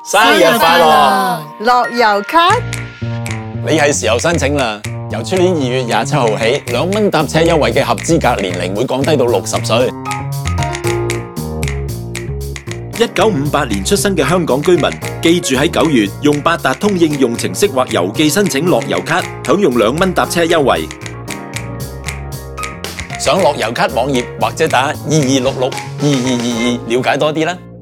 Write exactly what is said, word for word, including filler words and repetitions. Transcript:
生日快樂！ 樂悠咭， 你係時候申請啦！由出年二月廿七號起，兩蚊搭車優惠嘅合資格年齡會降低到六十歲。 一九五八年出生嘅香港居民，記住喺九月用八達通應用程式或郵寄申請樂悠咭，享用兩蚊搭車優惠。 上樂悠咭網頁或者打二二六六二二二二了解多啲啦。